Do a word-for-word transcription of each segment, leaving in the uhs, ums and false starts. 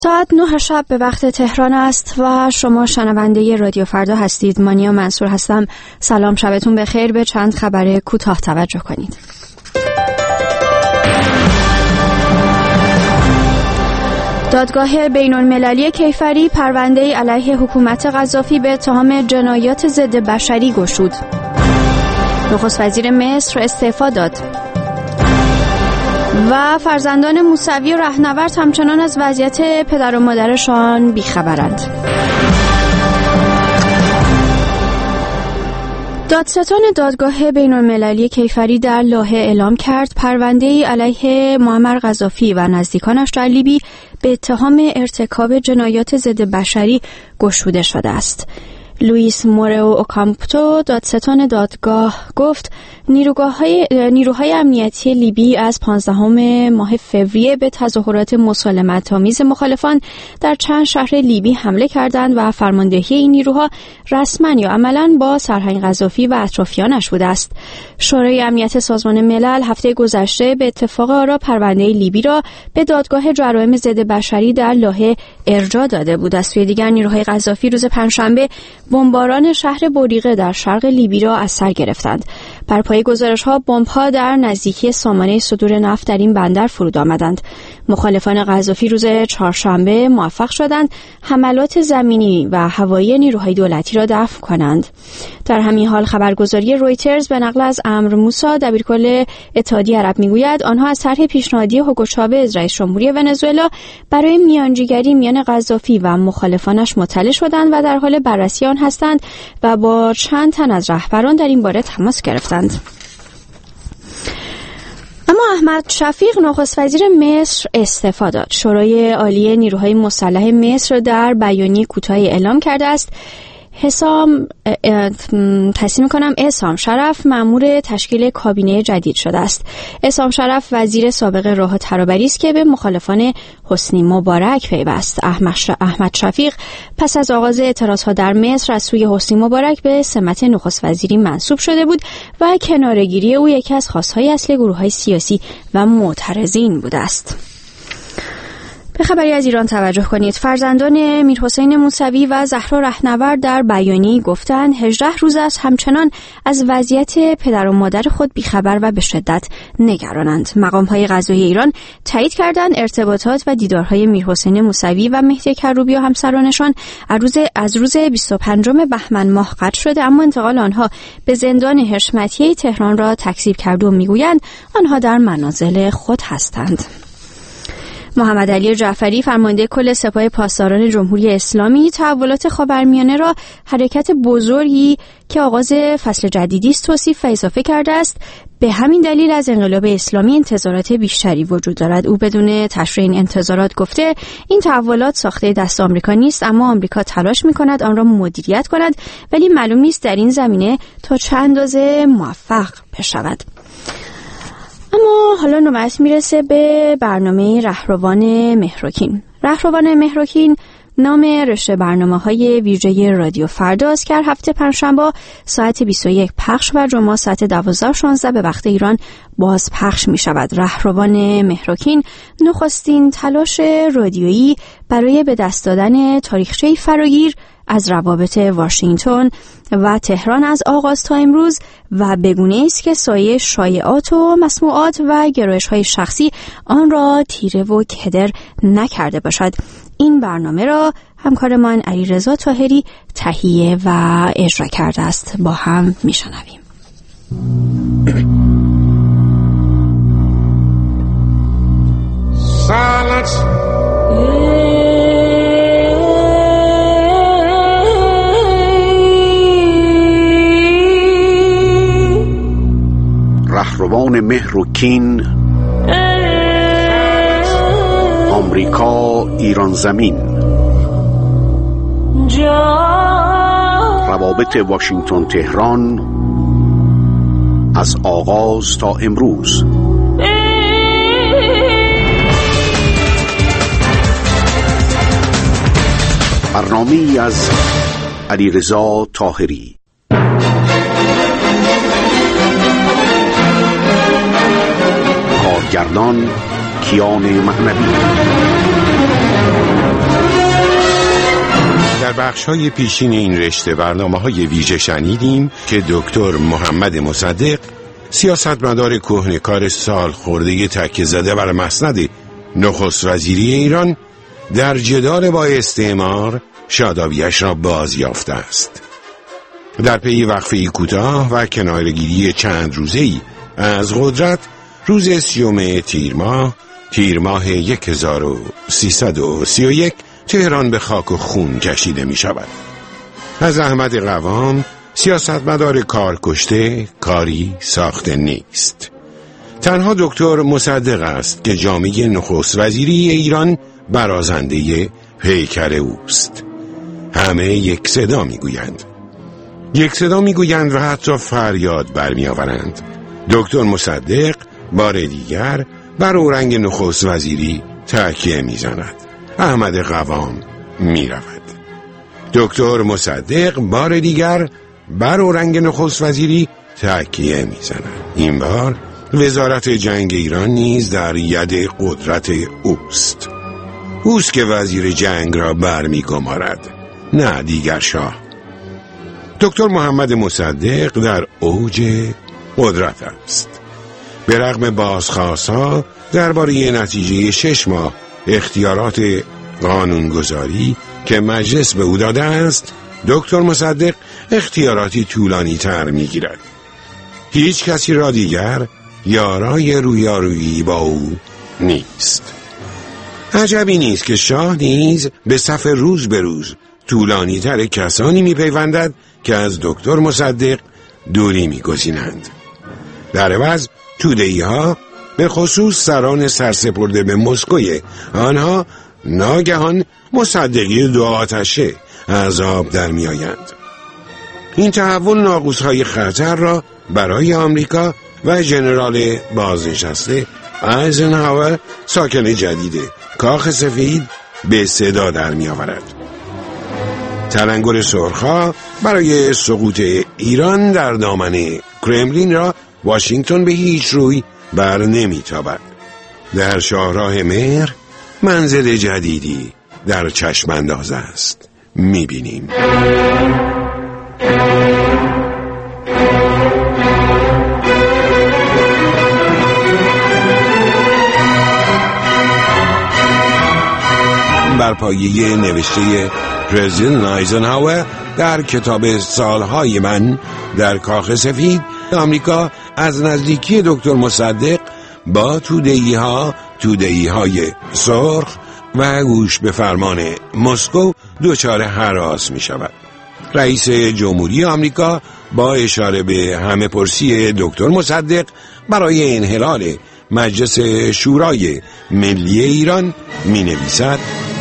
ساعت نه شب به وقت تهران است و شما شنونده رادیو فردا هستید. مانیا منصور هستم. سلام، شبتون بخیر. به چند خبر کوتاه توجه کنید. دادگاه بین‌المللی کیفری پرونده علیه حکومت قذافی به اتهام جنایات ضد بشری گشود. نخست وزیر مصر استعفا داد. و فرزندان موسوی و رهنورد همچنان از وضعیت پدر و مادرشان بیخبرند. دادستان دادگاه بین‌المللی کیفری در لاهه اعلام کرد پرونده‌ای علیه معمر قذافی و نزدیکانش در لیبی به اتهام ارتکاب جنایات ضد بشری گشوده شده است. لوئیس مورئو اوکامپتو دادستان دادگاه گفت نیروگاه‌های نیروهای امنیتی لیبی از پانزدهم ماه فوریه به تظاهرات مسالمت‌آمیز مخالفان در چند شهر لیبی حمله کردند و فرماندهی این نیروها رسما یا عملاً با سرهنگ قذافی و اطرافیانش بوده است. شورای امنیت سازمان ملل هفته گذشته به اتفاق آرا پرونده لیبی را به دادگاه جرایم ضد بشری در لاهه ارجاع داده بود. از سوی دیگر نیروهای قذافی روز پنجشنبه بمباران شهر بوریقه در شرق لیبی را از سر گرفتند. بر پای گزارش‌ها بمب‌ها در نزدیکی سامانه صدور نفت در این بندر فرود آمدند. مخالفان قذافی روز چهارشنبه موفق شدند حملات زمینی و هوایی نیروهای دولتی را دفع کنند. در همین حال خبرگزاری رویترز به نقل از عمرو موسی دبیرکل اتحادیه عرب میگوید آنها از طرح پیشنهادی هوگو چاوز رئیس جمهوری ونزوئلا برای میانجیگری میان قذافی و مخالفانش مطلع شدند و در حال بررسی آن هستند و با چند تن از رهبران در این باره تماس گرفتند. اما احمد شفیق نخست وزیر مصر استعفا داد. شورای عالی نیروهای مسلح مصر در بیانیه کوتاهی اعلام کرده است حسام تصمیم کنم اعصام شرف مأمور تشکیل کابینه جدید شده است. اعصام شرف وزیر سابق راه و ترابری است که به مخالفان حسنی مبارک پیوست. احمد شفیق پس از آغاز اعتراضها در مصر از سوی حسنی مبارک به سمت نخست وزیری منصوب شده بود و کناره‌گیری او یکی از خواست‌های اصلی گروه‌های سیاسی و معترضین بوده است. به خبری از ایران توجه کنید. فرزندان میرحسین موسوی و زهرا رهنورد در بیانیه‌ای گفتند هجده روز است همچنان از وضعیت پدر و مادر خود بیخبر و به شدت نگرانند. مقام‌های قضایی ایران تایید کردند ارتباطات و دیدارهای میرحسین موسوی و مهدی کروبی و همسرانشان از روز از روز بیست و پنجم بهمن ماه قطع شده، اما انتقال آنها به زندان حشمتیه تهران را تکذیب کرده و میگویند آنها در منازل خود هستند. محمد علی جعفری فرمانده کل سپاه پاسداران جمهوری اسلامی تحولات خاورمیانه را حرکت بزرگی که آغاز فصل جدیدی است توصیف و اضافه کرده است. به همین دلیل از انقلاب اسلامی انتظارات بیشتری وجود دارد. او بدون تشریح این انتظارات گفته این تحولات ساخته دست آمریکا نیست، اما آمریکا تلاش می‌کند آن را مدیریت کند، ولی معلوم نیست در این زمینه تا چه اندازه موفق بشود. اما حالا نوبت میرسه به برنامه رهروان مهرکین. رهروان مهرکین نام رشته برنامه‌های ویژه رادیو فرداست که هر هفته پنجشنبه ساعت بیست و یک پخش و جمعه ساعت دوازده و شانزده به وقت ایران باز پخش می شود. رهروان مهرکین نخستین تلاش رادیویی برای به دست دادن تاریخچه‌ای فراگیر از روابط واشنگتن و تهران از آغاز تا امروز و بگونه است که سایه شایعات و مسموعات و گرایش‌های شخصی آن را تیره و کدر نکرده باشد. این برنامه را همکارمان علیرضا طاهری تهیه و اجرا کرده است. با هم میشنویم. Silence. رهروان مهر و کین، آمریکا ایران زمین، روابط واشنگتن تهران از آغاز تا امروز. برنامه‌ای از علیرضا طاهری. کارگردان کیان معنوی، در بخش‌های پیشین این رشته برنامه‌های ویژه شنیدیم که دکتر محمد مصدق، سیاستمدار کهنه‌کار سال خورده تکیه زده بر مسند نخست وزیری ایران، در جدال با استعمار شادابیش را بازیافته است. در پی وقفه کوتاه و کنارگیری چند روزه‌ای از قدرت، روز سیوم تیر ماه تیر ماه هزار و سیصد و سی و یک تهران به خاک و خون کشیده می شود. از احمد قوام، سیاستمدار کار کشته، کاری ساخته نیست. تنها دکتر مصدق است که جامعه نخست وزیری ایران برازنده پیکر اوست. همه یک صدا می گویند. یک صدا می گویند و حتی فریاد برمی آورند. دکتر مصدق بار دیگر بر اورنگ نخست وزیری تکیه می زند. احمد قوام می رود. دکتر مصدق بار دیگر بر اورنگ نخست وزیری تکیه می زند. این بار وزارت جنگ ایران نیز در ید قدرت اوست. اوست که وزیر جنگ را برمی گمارد، نه دیگر شاه. دکتر محمد مصدق در اوج قدرت است. به رغم بازخواست‌ها درباره نتیجه شش ماه اختیارات قانونگذاری که مجلس به او داده است، دکتر مصدق اختیاراتی طولانی تر می گیرد. هیچ کسی را دیگر یارای رویارویی با او نیست. عجبی نیست که شاه نیز به صف روز به روز طولانی تر کسانی می پیوندد که از دکتر مصدق دوری می گزینند. در عوض توده‌ای ها، به خصوص سران سرسپرده به مسکوی آنها، ناگهان مصدقی دو آتشه از آب در می آیند. این تحول ناقوس‌های خطر را برای آمریکا و ژنرال بازنشسته آیزنهاور، ساکن جدید کاخ سفید، به صدا در می آورد. تلنگر سرخ‌ها برای سقوط ایران در دامن کرملین را واشنگتن به هیچ روی بر نمی‌تابد. در شاهراه مهر منزل جدیدی در چشم انداز است. می‌بینیم. بر پایه نوشته پرزیدنت آیزنهاور در کتاب سالهای من در کاخ سفید، آمریکا از نزدیکی دکتر مصدق با توده‌ای ها توده‌ای های سرخ و گوش به فرمان مسکو دچار هراس می شود. رئیس جمهوری آمریکا با اشاره به همه پرسی دکتر مصدق برای انحلال مجلس شورای ملی ایران می نویسد: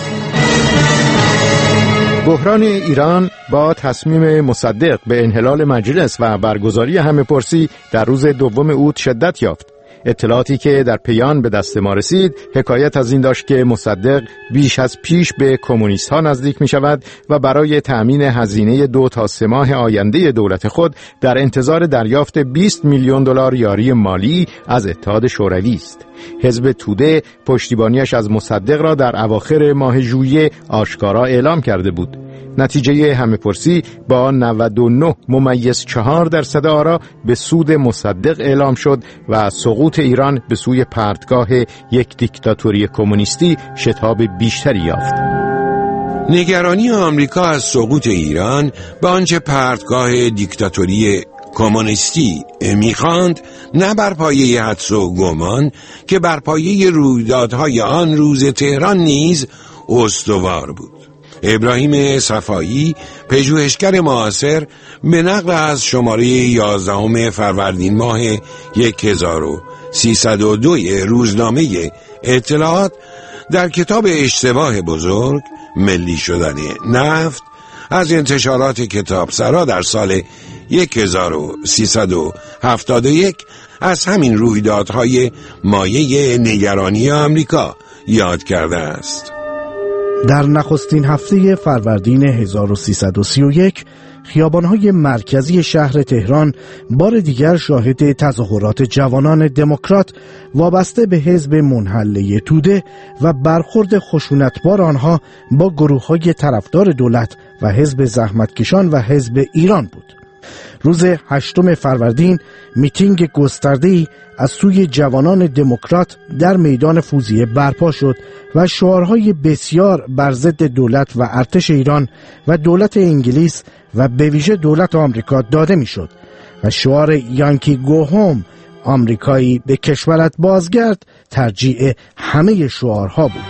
بحران ایران با تصمیم مصدق به انحلال مجلس و برگزاری همه پرسی در روز دوم اوت شدت یافت. اطلاعاتی که در پیان به دست ما رسید حکایت از این داشت که مصدق بیش از پیش به کمونیست ها نزدیک می شود و برای تأمین هزینه دو تا سه ماه آینده دولت خود در انتظار دریافت بیست میلیون دلار یاری مالی از اتحاد شوروی است. حزب توده پشتیبانیش از مصدق را در اواخر ماه ژوئیه آشکارا اعلام کرده بود. نتیجه همه پرسی با نود و نه ممیز چهار درصد آرا به سود مصدق اعلام شد و سقوط ایران به سوی پرتگاه یک دیکتاتوری کمونیستی شتاب بیشتری یافت. نگرانی آمریکا از سقوط ایران به آنچه پرتگاه دیکتاتوری کمونیستی می‌خواند، نه بر پایه حدس و گمان که بر پایه رویدادهای آن روز تهران نیز استوار بود. ابراهیم صفایی، پژوهشگر معاصر، به نقل از شماره یازدهم فروردین ماه هزار و سیصد و دو روزنامه اطلاعات در کتاب اشتباه بزرگ، ملی شدن نفت، از انتشارات کتابسرا در سال هزار و سیصد و هفتاد و یک از همین رویدادهای مایه نگرانی آمریکا یاد کرده است. در نخستین هفته فروردین هزار و سیصد و سی و یک خیابان‌های مرکزی شهر تهران بار دیگر شاهد تظاهرات جوانان دموکرات وابسته به حزب منحله توده و برخورد خشونتبار آنها با گروه‌های طرفدار دولت و حزب زحمتکشان و حزب ایران بود. روز هشتم فروردین میتینگ گسترده‌ای از سوی جوانان دموکرات در میدان فوزیه برپا شد و شعارهای بسیار بر ضد دولت و ارتش ایران و دولت انگلیس و به ویژه دولت آمریکا داده میشد و شعار یانکی گو هوم، آمریکایی به کشورت بازگرد، ترجیع همه شعارها بود.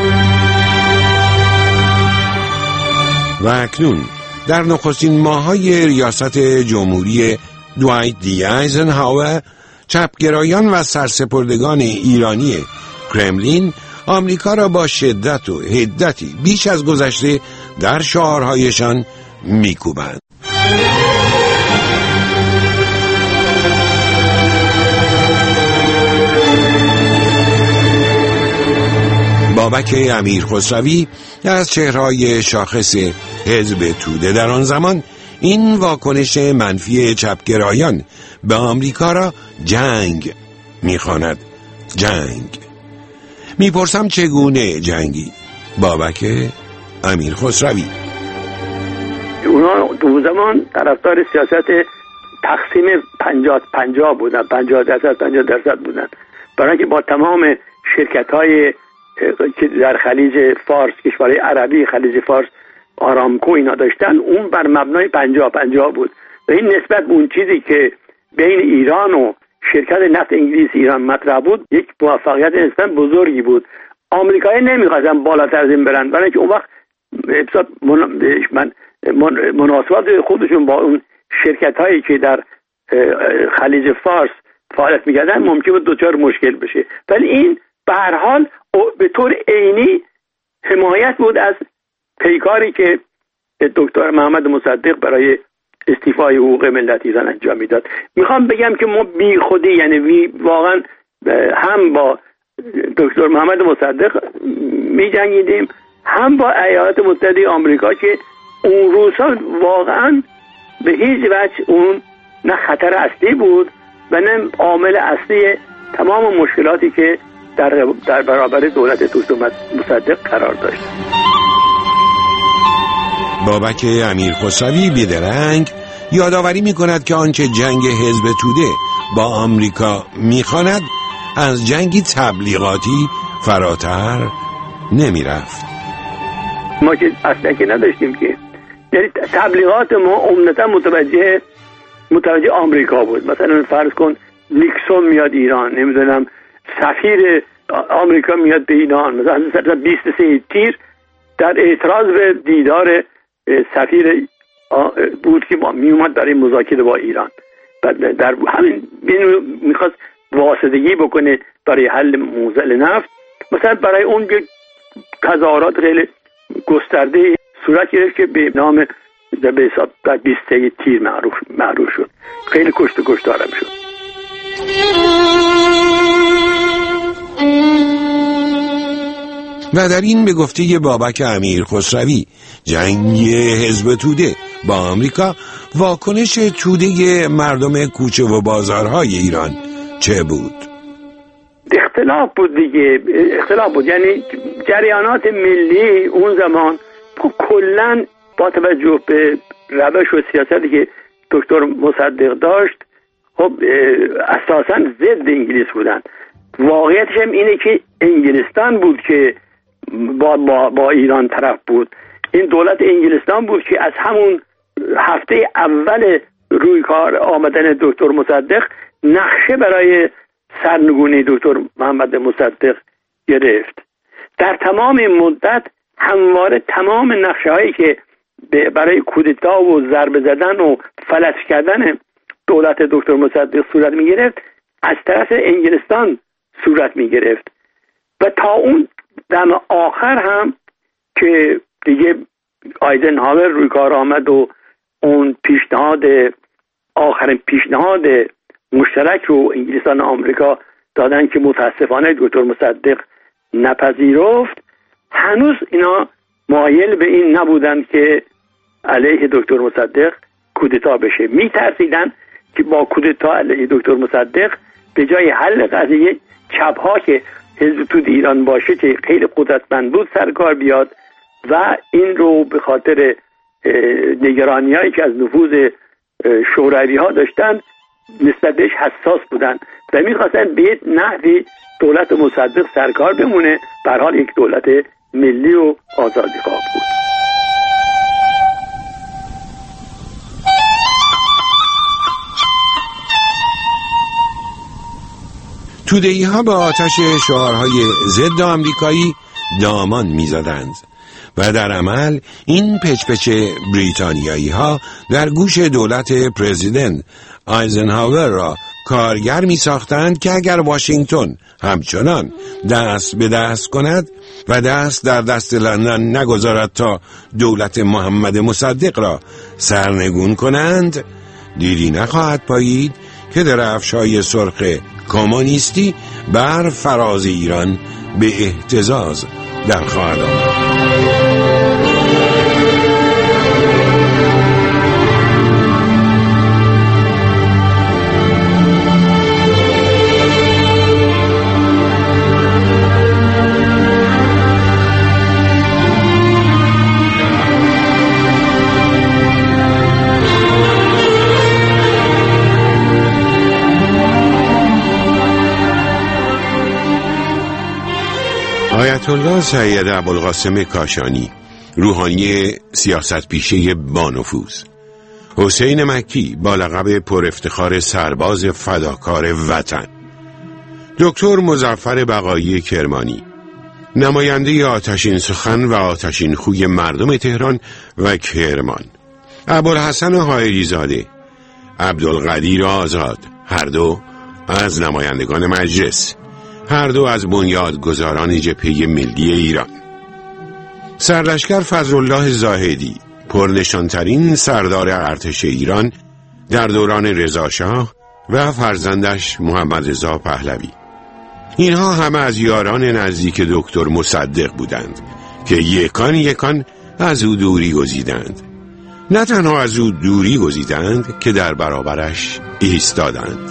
و اکنون در نخستین ماه‌های ریاست جمهوری دوایت دی آیزنهاور، چپگرایان و سرسپردگان ایرانی کرملین آمریکا را با شدت و حدتی بیش از گذشته در شعارهایشان می‌کوبند. بابک امیرخسروی از چهره‌های شاخص حزب توده در آن زمان این واکنش منفی چپگرایان به آمریکا را جنگ می‌خواند. جنگ. میپرسم چگونه جنگی؟ بابک امیرخسروی: اونا دو زمان طرفدار سیاست تقسیم پنجاه پنجاه بودن، پنجاه درصد پنجاه درصد بودن، برای اینکه با تمام شرکت‌های که در خلیج فارس، کشورهای عربی خلیج فارس، آرامکو اینا داشتن، اون بر مبنای پنجاه پنجاه بود و این نسبت به اون چیزی که بین ایران و شرکت نفت انگلیس ایران مطرح بود یک موفقیت نسبت بزرگی بود. آمریکایی نمیخواستن بالاتر از این برن، برای اینکه اون وقت من مناسبات خودشون با اون شرکت هایی که در خلیج فارس فعالیت میکردن ممکن بود دوچار مشکل بشه، ولی این به هر حال به طور عینی حمایت بود از پیکاری که دکتر محمد مصدق برای استیفای حقوق ملت ایران انجام میداد. میخوام بگم که ما بی خودی، یعنی واقعا هم با دکتر محمد مصدق میجنگیدیم، هم با ایالات متحده آمریکا که اون روزها واقعا به هیچ وجه اون نه خطر اصلی بود و نه عامل اصلی تمام مشکلاتی که در در برابر دولت دکتر مصدق قرار داشت. بابک امیرخسروی بیدرنگ یادآوری می‌کند که آنچه جنگ حزب توده با آمریکا می‌خواند از جنگی تبلیغاتی فراتر نمی‌رفت. ما که اصلا که نداشتیم که، یعنی تبلیغات ما عمدتا متوجه متوجه آمریکا بود. مثلا فرض کن نیکسون میاد ایران، نمیدونم سفیر آمریکا میاد به ایران، مثلا بیست و سه تیر در اعتراض به دیدار سفیر بود که می اومد برای مذاکره با ایران، در همین میخواست واسطگی بکنه برای حل موزل نفت. مثلا برای اون تظاهرات خیلی گسترده صورت گرفت که به نام به حساب در بیست و سه تیر معروف معروف شد، خیلی کشت و کشتارم شد. و در این به گفته بابک امیرخسروی جنگ حزب توده با آمریکا، واکنش توده مردم کوچه و بازارهای ایران چه بود؟ اختلاف بود دیگه، اختلاف بود. یعنی جریانات ملی اون زمان کلاً با توجه به روش و سیاستی که دکتر مصدق داشت خب اساساً ضد انگلیس بودن. واقعیتش هم اینه که انگلستان بود که با, با, با ایران طرف بود. این دولت انگلستان بود که از همون هفته اول روی کار آمدن دکتر مصدق نقشه برای سرنگونی دکتر محمد مصدق گرفت. در تمام این مدت همواره تمام نقشه هایی که برای کودتا و ضربه زدن و فلج کردن دولت دکتر مصدق صورت می گرفت از طرف انگلستان صورت می گرفت و تا اون دم آخر هم که دیگه آیزنهاور روی کار آمد و اون پیشنهاد آخرین پیشنهاد مشترک رو انگلستان و آمریکا دادن که متاسفانه دکتر مصدق نپذیرفت، هنوز اینا مایل به این نبودن که علیه دکتر مصدق کودتا بشه. میترسیدن که با کودتا علیه دکتر مصدق به جای حل قضیه چپ‌ها که حزب توده ایران باشه که خیلی قدرتمند بود سرکار بیاد و این رو به خاطر نگرانی هایی که از نفوذ شوروی ها داشتن نسبت بهش حساس بودن و میخواستن به یک نحوی دولت مصدق سرکار بمونه، به هر حال یک دولت ملی و آزادیخواه بود. توده‌ای ها با آتش شعارهای ضد آمریکایی دامان می‌زدند و در عمل این پچ‌پچ بریتانیایی ها در گوش دولت پرزیدنت آیزنهاور را کارگر می ساختند که اگر واشنگتن همچنان دست به دست کند و دست در دست لندن نگذارد تا دولت محمد مصدق را سرنگون کنند، دیری نخواهد پایید که درفش‌های سرخ کمونیستی بر فراز ایران به اهتزاز در خواهد آمد. آیت الله سید ابوالقاسم کاشانی، روحانی سیاست پیشه با نفوذ، حسین مکی با لقب پر افتخار سرباز فداکار وطن، دکتر مظفر بقایی کرمانی، نماینده آتشین سخن و آتشین خوی مردم تهران و کرمان، ابوالحسن حائری زاده، عبدالقدیر آزاد، هر دو از نمایندگان مجلس، هر دو از بنیادگذاران جبهه ملی ایران، سرلشکر فضلالله زاهدی، پرنشانترین سردار ارتش ایران در دوران رضاشاه و فرزندش محمد رضا پهلوی. اینها همه از یاران نزدیک دکتر مصدق بودند که یکان یکان از او دوری گزیدند. نه تنها از او دوری گزیدند که در برابرش ایستادند.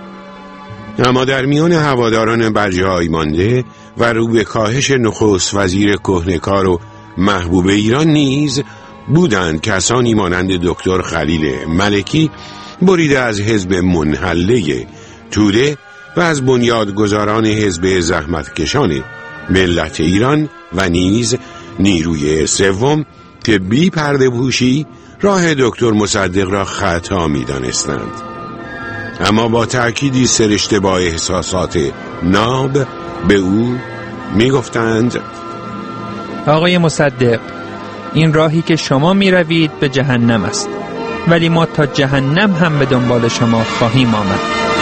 اما در میان هواداران برجای مانده و رو به کاهش نخست وزیر کهنکار و محبوب ایران نیز بودند کسانی مانند دکتر خلیل ملکی، بریده از حزب منحله توده و از بنیادگذاران حزب زحمتکشان ملت ایران و نیز نیروی سوم که بی پرده پوشی راه دکتر مصدق را خطا می دانستند. اما با تأکیدی سرشته با احساسات ناب به او می گفتند: آقای مصدق، این راهی که شما می روید به جهنم است، ولی ما تا جهنم هم به دنبال شما خواهیم آمد.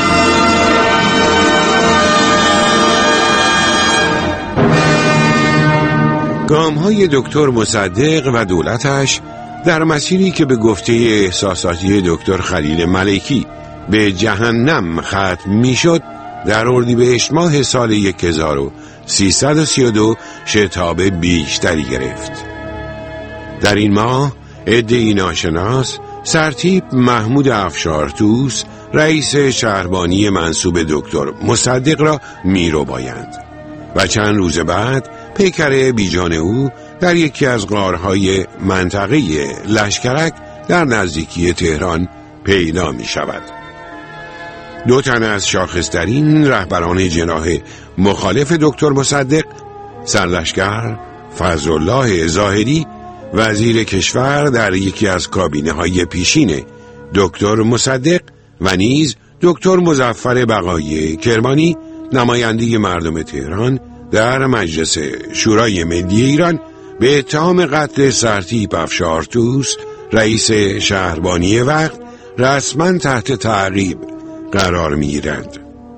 گام‌های دکتر مصدق و دولتش در مسیری که به گفته احساساتی دکتر خلیل ملکی به جهنم ختم میشد، در اردیبهشت ماه سال هزار و سیصد و سی و دو شتاب بیشتری گرفت. در این ماه عده‌ای ناشناس سرتیپ محمود افشارتوس، رئیس شهربانی منصوب دکتر مصدق را میرو بایند و چند روز بعد پیکر بیجان او در یکی از غارهای منطقه لشکرک در نزدیکی تهران پیدا می شود. دو تن از شاخصترین رهبران جناح مخالف دکتر مصدق، سرلشکر فضلالله زاهدی وزیر کشور در یکی از کابینه های پیشین دکتر مصدق و نیز دکتر مظفر بقایی کرمانی، نماینده مردم تهران در مجلس شورای ملی ایران، به اتهام قتل سرتیپ افشارتوس، رئیس شهربانی وقت، رسما تحت تعقیب قرار می‌گیرند.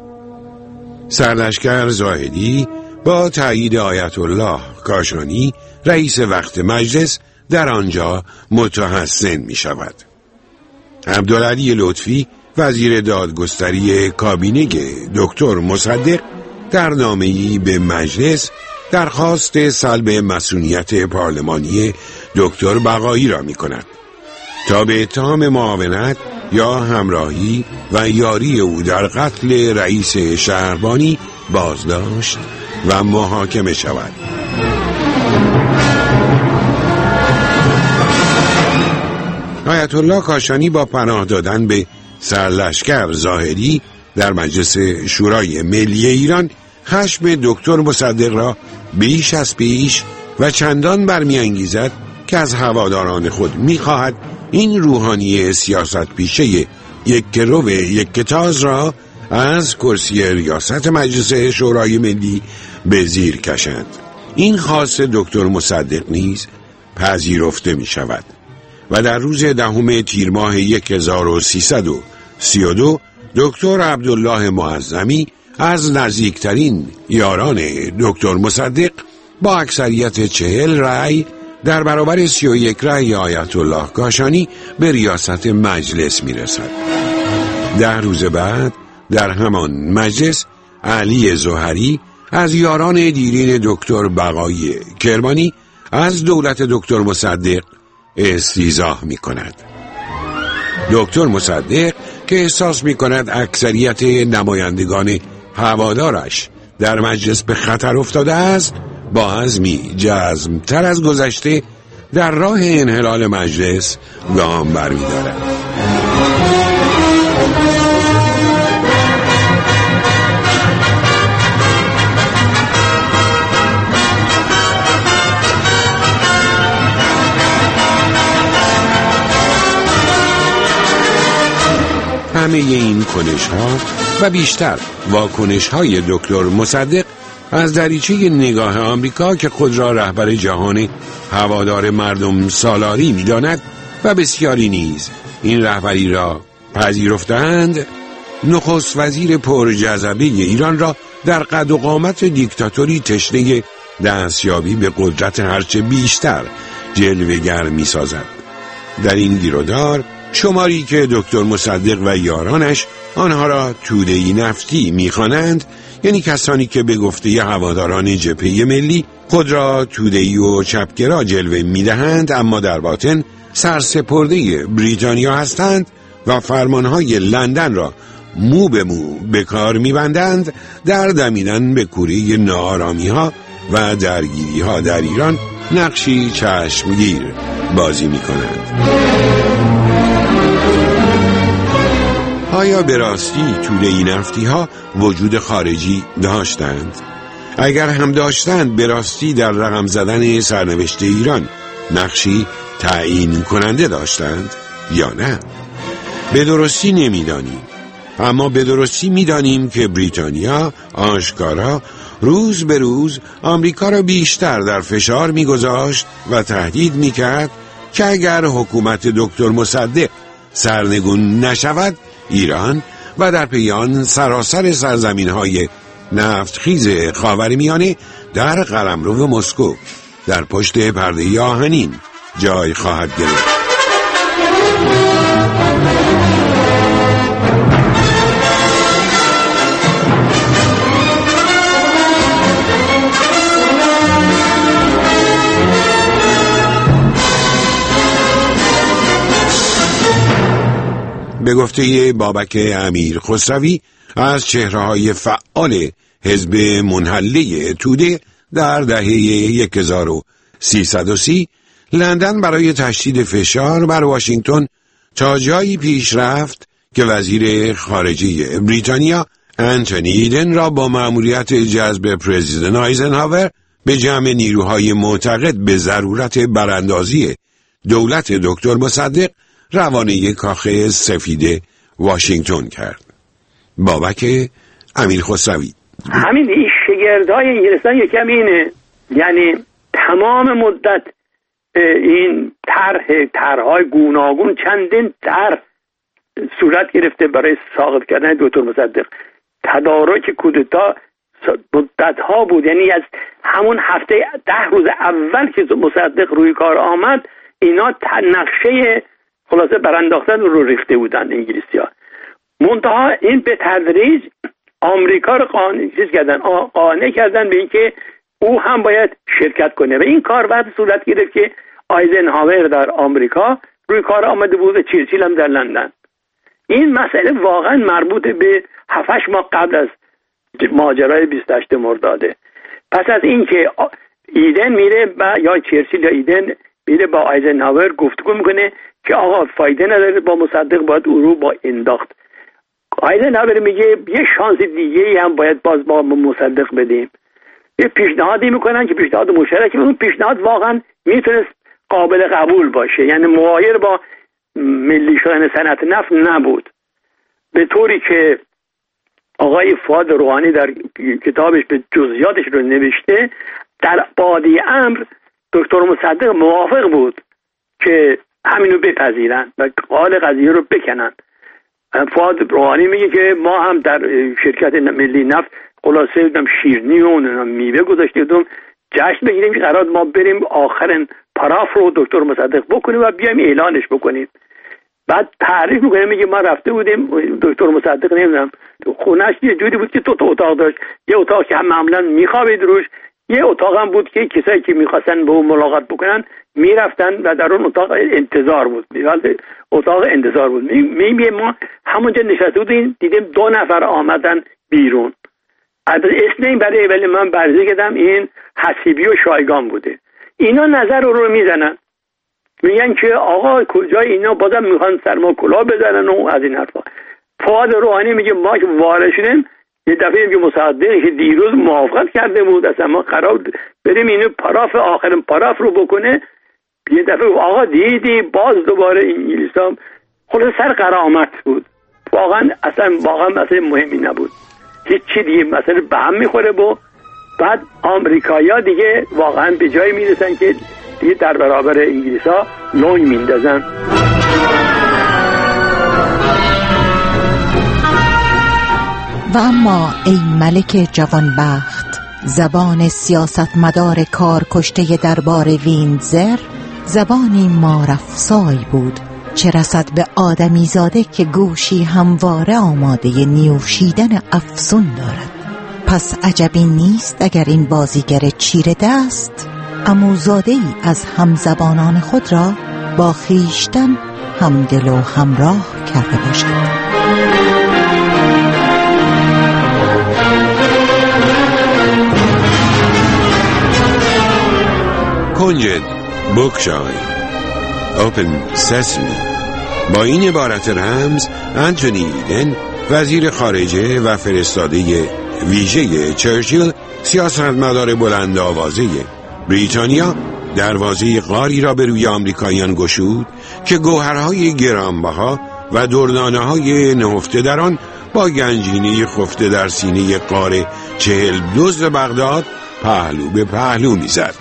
سرلشکر زاهدی با تایید آیت الله کاشانی، رئیس وقت مجلس، در آنجا متحسن می شود. عبدالعلی لطفی، وزیر دادگستری کابینه دکتر مصدق، در نامه‌ای به مجلس درخواست سلب مسئولیت پارلمانی دکتر بقایی را می کند تا به اتهام معاونت یا همراهی و یاری او در قتل رئیس شهربانی بازداشت و محاکمه شود. آیت الله کاشانی با پناه دادن به سرلشکر ظاهری در مجلس شورای ملی ایران خشم دکتر مصدق را بیش از پیش و چندان برمی‌انگیزد که از هواداران خود می‌خواهد این روحانی سیاست پیشه یک رو یک کتاز را از کرسی ریاست مجلس شورای ملی به زیر کشند. این خواست دکتر مصدق نیز پذیرفته می شود و در روز دهم تیر ماه هزار و سیصد و سی و دو دکتر عبدالله معظمی از نزدیکترین یاران دکتر مصدق با اکثریت چهل رأی در برابر سی و یک رأی آیت الله کاشانی به ریاست مجلس می رسد. ده روز بعد در همان مجلس علی زهری از یاران دیرین دکتر بقایی کرمانی از دولت دکتر مصدق استیضاح می کند. دکتر مصدق که احساس می کند اکثریت نمایندگان هوادارش در مجلس به خطر افتاده است، با عزمی جزم تر از گذشته در راه انحلال مجلس گام برمی‌دارد. همه این کنش ها و بیشتر واکنش های دکتر مصدق از دریچه نگاه آمریکا که خود را رهبر جهان هوادار مردم سالاری می داند و بسیاری نیز این رهبری را پذیرفتند، نخست وزیر پرجذبه ایران را در قد و قامت دیکتاتوری تشنه دستیابی به قدرت هرچه بیشتر جلوه‌گر می سازد. در این گیرودار شماری که دکتر مصدق و یارانش آنها را توده‌ای نفتی می‌خوانند، یعنی کسانی که به گفته هواداران جبهه ملی خود را توده‌ای و چپگرا جلوه می‌دهند، اما در باطن سرسپرده بریتانیا هستند و فرمانهای لندن را مو به مو به کار می‌بندند، در دمیدن به کوره ناآرامی‌ها و درگیری‌ها در ایران نقشی چشمگیر بازی می‌کنند. آیا به راستی توده‌ای نفتی ها وجود خارجی داشتند؟ اگر هم داشتند، به راستی در رقم زدن سرنوشت ایران نقشی تعیین کننده داشتند یا نه؟ به درستی نمیدانیم، اما به درستی میدانیم که بریتانیا آشکارا روز به روز آمریکا را بیشتر در فشار میگذاشت و تهدید میکرد که اگر حکومت دکتر مصدق سرنگون نشود، ایران و در پی آن سراسر سرزمین‌های نفتخیز خاورمیانه در قلمرو مسکو در پشت پرده آهنین جای خواهد گرفت. به گفته بابک امیر خسروی از چهره‌های فعال حزب منحله توده در دهه هزار و سیصد و سی، لندن برای تشدید فشار بر واشنگتن تا جایی پیش رفت که وزیر خارجه بریتانیا انتونی ایدن را با مأموریت جذب پرزیدنت آیزنهاور به جمع نیروهای معتقد به ضرورت براندازی دولت دکتر مصدق روانه کاخ سفید واشنگتن کرد. بابک امیر خسروی: همین این شگردهای انگلستان یکم اینه، یعنی تمام مدت این طرح طرحهای گوناگون چندین طرح صورت گرفته برای ساقط کردن دکتر مصدق. تدارک کودتا مدت‌ها بود، یعنی از همون هفته ده روز اول که مصدق روی کار آمد، اینا نقشه خلاصه برانداختن رو ریخته بودن انگلیسی‌ها. منتها این به تدریج آمریکا رو قانع چیز کردن، قانع کردن به اینکه او هم باید شرکت کنه و این کار بعد صورت گرفت که آیزنهاور در آمریکا روی کار آمده بود و چرچیل هم در لندن. این مسئله واقعا مربوط به هفت هشت ماه قبل از ماجرای بیست و هشتم مرداده. پس از این که ایدن میره و یا چرچیل یا ایدن میره با آیزنهاور گفتگو میکنه که آقا فایده نداره با مصدق، باید او رو با انداخت. آیزنهاور میگه یه شانس دیگه هم باید باز با مصدق بدیم. یه پیشنهادی میکنن که پیشنهاد مشترک، اون پیشنهاد واقعا میتونست قابل قبول باشه، یعنی مغایر با ملی شدن صنعت نفت نبود، به طوری که آقای فؤاد روحانی در کتابش به جزئیاتش رو نوشته. در بادی امر دکتر مصدق موافق بود که همینو بپذیرن و قال قضیه رو بکنن. فؤاد روحانی میگه که ما هم در شرکت ملی نفت خلاصه بودم شیرنی و میوه گذاشتیم جشن بگیریم که قرار ما بریم آخرین پاراف رو دکتر مصدق بکنیم و بیایم اعلانش بکنیم. بعد تعریف میکنه، میگه ما رفته بودیم دکتر مصدق نمیدونم خونه‌اش یه جوری بود که دو تا اتاق داشت، یه اتاق که هم معمولا میخوابید روش، یه اتاق هم بود که کسایی که میخواستن با اون ملاقات بکنن میرفتن و در اون اتاق انتظار بود، اتاق انتظار بود. میگه ما همونجا نشسته بودیم دیدیم دو نفر آمدن بیرون. البته اسم این برای ولی من بررسی کردم این حسیبی و شایگان بوده. اینا نظر رو میزنن، میگن که آقا کجای اینا بازم میخوان سرما کلاه بزنن و از این حرفا. فؤاد روحانی میگه ما که وارد شدیم یه دفعه که مصدق که دیروز موافقت کرده بود اصلا ما قرار بریم اینو پاراف آخرین پاراف رو بکنه، یه دفعه آقا دیدی باز دوباره انگلیسا خلاص سر قرامت بود. واقعا اصلا واقعا مثلا مهمی نبود، هیچ چی دیگه مثلا به هم میخوره. با بعد آمریکایی‌ها دیگه واقعا به جایی میرسن که دیگه در برابر انگلیس‌ها لنگ میندازن. و اما ای ملک جوانبخت، زبان سیاستمدار کار کشته دربار ویندزر زبانی مارافسای بود، چه رسد به آدمی زاده که گوشی همواره آماده نیوشیدن افسون دارد. پس عجبی نیست اگر این بازیگر چیره دست عموزاده ای از همزبانان خود را با خیشتن همدل و همراه کرده باشد. کنجد بوکشای اوپن سسمی. با این عبارت رمز انتونی ایدن وزیر خارجه و فرستاده ویژه چرچیل سیاستمدار بلند آوازه بریتانیا دروازه غاری را به روی آمریکاییان گشود که گوهرهای گرانبها و دردانه‌های نهفته در آن با گنجینه خفته در سینه غار چهل دزد بغداد پهلو به پهلو می‌زد.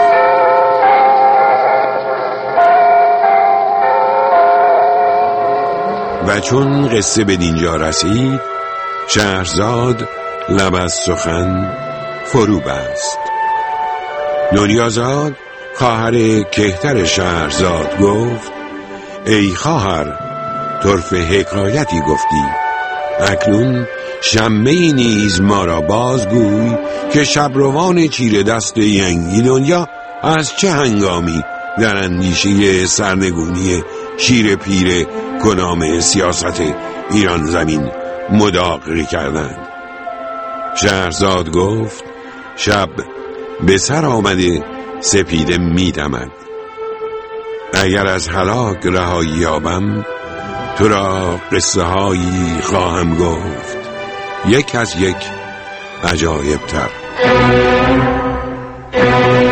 و چون قصه به دینجا رسید شهرزاد لب از سخن فرو بست. دنیازاد خواهر کهتر شهرزاد گفت ای خواهر طرف حکایتی گفتی، اکنون شمه نیز ما را بازگوی که شبروان چیره دست ینگی دنیا از چه هنگامی در اندیشه سرنگونی شیر پیر کنام سیاست ایران زمین مداقره کردند. شهرزاد گفت شب به سر آمده سپیده میدمد، اگر از هلاک رهایی یابم تو را قصه هایی خواهم گفت یک از یک عجایب تر.